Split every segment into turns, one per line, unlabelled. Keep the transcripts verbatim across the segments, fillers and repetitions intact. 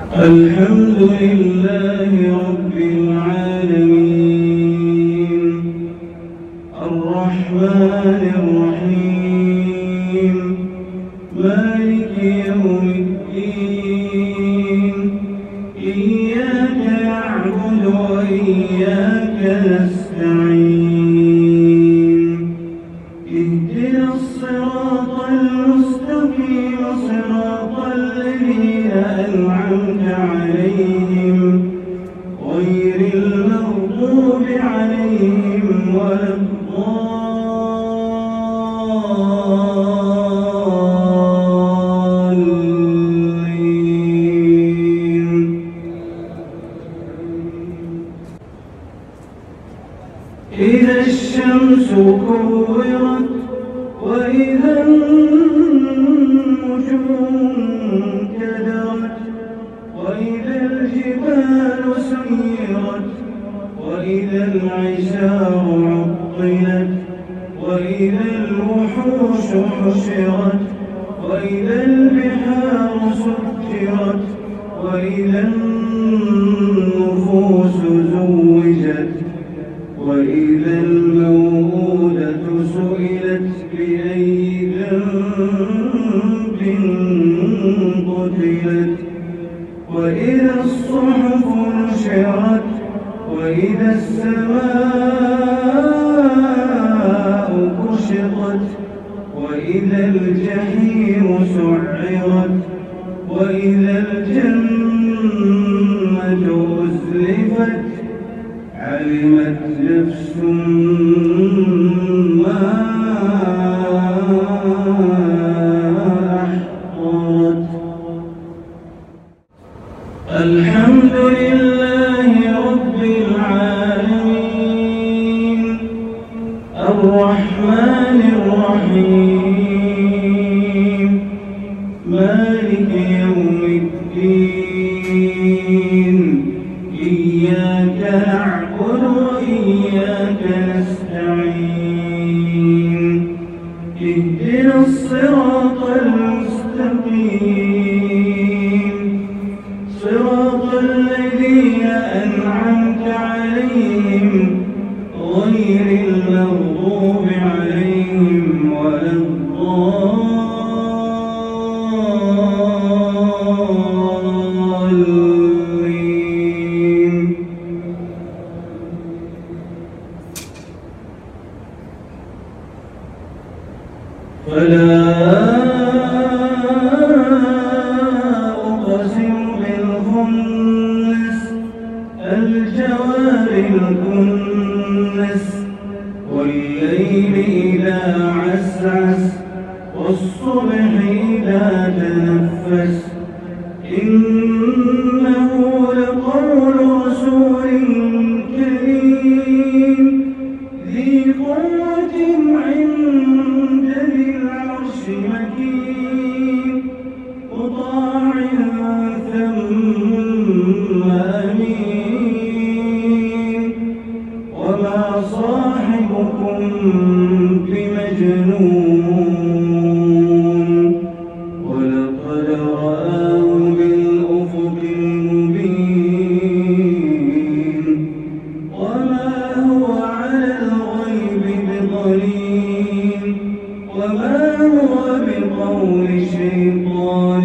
الحمد لله رب العالمين الرحمن الرحيم مالك يوم الدين إياك نعبد وإياك نستعين اهدنا الصراط المستقيم صراط الذين أنعمت عليهم غير المغضوب عليهم ولا الضالين. إذا الشمس كورت وإذا النجوم انكدرت وإذا الجبال سيرت وإذا العشار عطلت وإذا الوحوش حشرت وإذا البحار سجرت وإذا النفوس زوجت وإذا الموءودة سئلت بأي ذنب قتلت وإذا الصحف نشرت وإذا السماء كشطت وإذا الجحيم سعرت وإذا الجنة أزلفت علمت نفس ما أحضرت. الحمد لله رب العالمين الرحمن الرحيم مالك يوم الدين إياك نعبد وإياك نستعين اهدنا الصراط المستقيم صراط الذين أنعمت عليهم غير المغضوب عليهم ولا الضالين. فلا أقسم بالخنس الجوار الكنس والليل إذا عسعس والصبح إذا تنفس إنه لقول رسول كريم ذي قوة عند ذي العرش مكين مطاع ثم أمين وما صاحبكم بمجنون ولقد رآه بالأفق المبين وما هو على الغيب بضنين وما هو بقول شيطان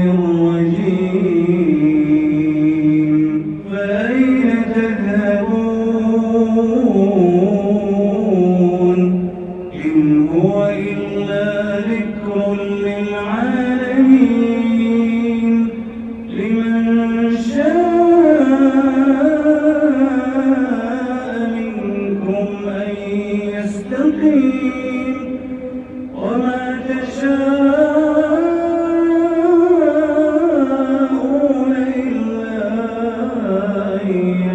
رجيم فأين تذهبون إن هو إلا ذكر للعالمين لمن شاء منكم أن يستقيم وما تشاءون إلا أن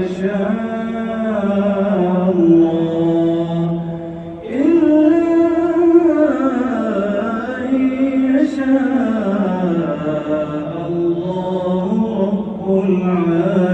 يشاء الله إلا أن يشاء الله رب العالمين.